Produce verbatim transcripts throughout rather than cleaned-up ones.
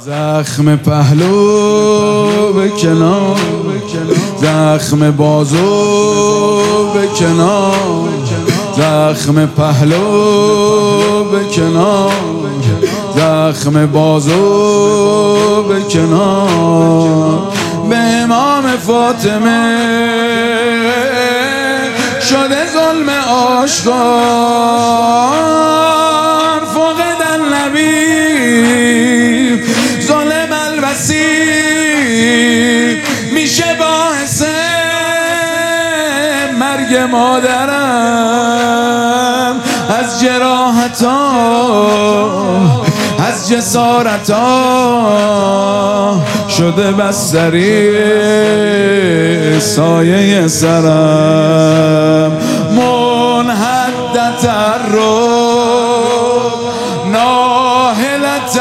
زخم پهلو به کنار، زخم بازو به کنار، زخم پهلو به کنار، زخم بازو به کنار. به امام فاطمه شده ظلم آشکار، فقد النبی ظلم الوصی میشه باعث مرگ مادرم. از جراحتا از جسارتا شده بستری سایه سرم. منحدت الروح ناهلت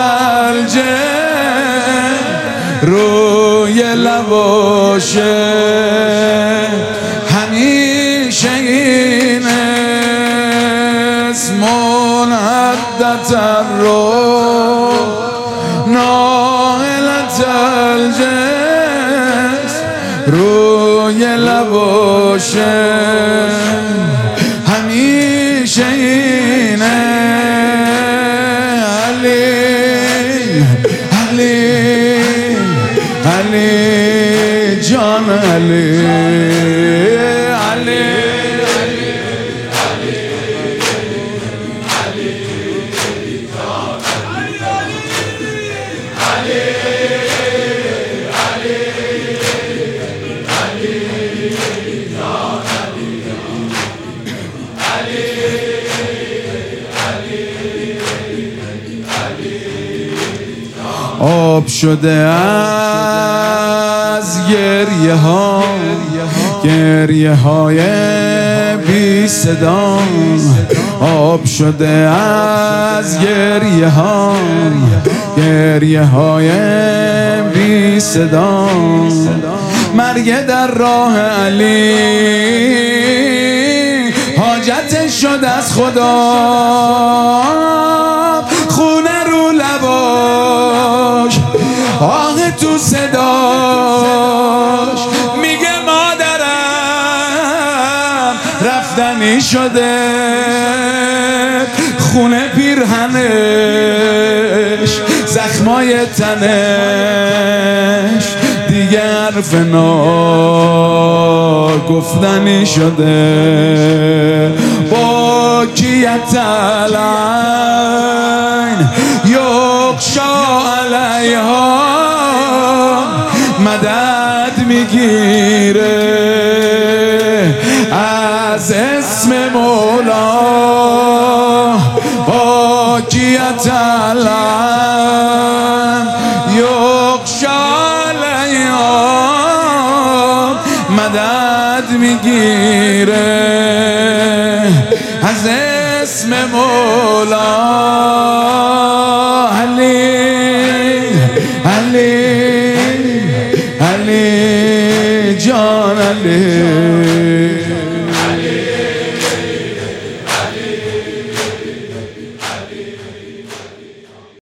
الجن، روی لباشه همیشه این اسم. منحدت الروح ناهلت الجن، روی لباشه همیشه اینه. علی علی علی جان علی علی آب شده از گریه ها، گریه های بی صدا. آب شده از گریه ها، گریه های بی صدا. مرگ در راه علی حاجتش شد از خدا. خونه رو لباش، آه تو صداش، میگه مادرم رفتنی شده. خونه پیرهنش، زخمای تنش دیگه حرف ناگفتنی شده. باکیت العین یغشا علیها، مدد میگیره از اسم مولا. باکیت العین یغشا علیها، مدد میگیره از اسم مولا. علی علی علی جان علی